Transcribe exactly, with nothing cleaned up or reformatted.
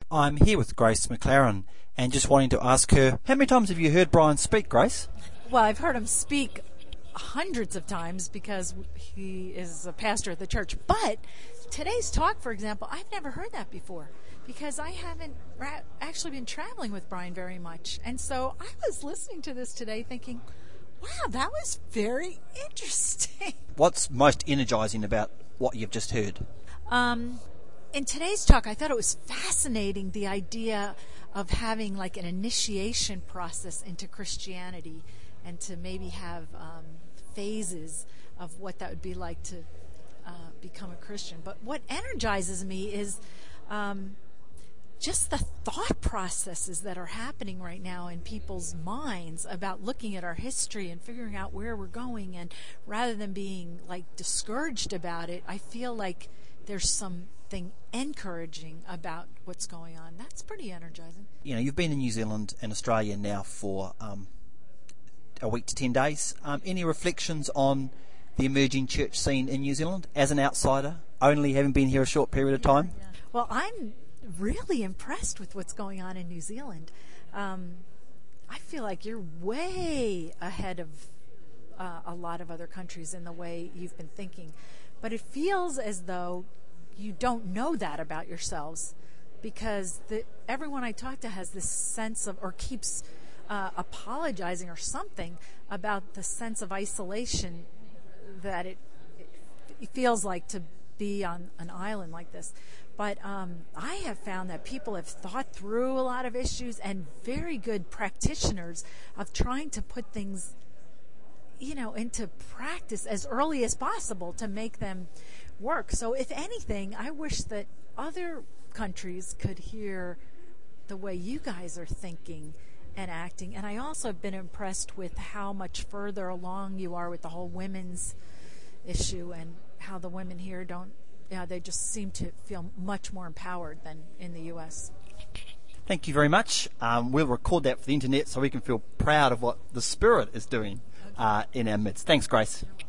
I'm here with Grace McLaren and just wanting to ask her, how many times have you heard Brian speak, Grace? Well, I've heard him speak hundreds of times because he is a pastor at the church. But today's talk, for example, I've never heard that before because I haven't ra- actually been traveling with Brian very much. And so I was listening to this today thinking, wow, that was very interesting. What's most energizing about what you've just heard? Um, in today's talk, I thought it was fascinating, the idea of having like an initiation process into Christianity and to maybe have um, phases of what that would be like to uh, become a Christian. But what energizes me is um, just the thought processes that are happening right now in people's minds about looking at our history and figuring out where we're going. And rather than being like discouraged about it, I feel like there's something encouraging about what's going on. That's pretty energizing. You know, you've been in New Zealand and Australia now for um, a week to ten days. Um, any reflections on the emerging church scene in New Zealand as an outsider, only having been here a short period of time? Yeah, yeah. Well, I'm really impressed with what's going on in New Zealand. Um, I feel like you're way ahead of uh, a lot of other countries in the way you've been thinking. But it feels as though you don't know that about yourselves because the, everyone I talk to has this sense of, or keeps uh, apologizing or something about the sense of isolation that it, it feels like to be on an island like this. But um, I have found that people have thought through a lot of issues and very good practitioners of trying to put things, you know, into practice as early as possible to make them work. So if anything, I wish that other countries could hear the way you guys are thinking and acting. And I also have been impressed with how much further along you are with the whole women's issue and how the women here don't, yeah, they just seem to feel much more empowered than in the U S. Thank you very much. Um, we'll record that for the internet so we can feel proud of what the Spirit is doing uh, in our midst. Thanks, Grace.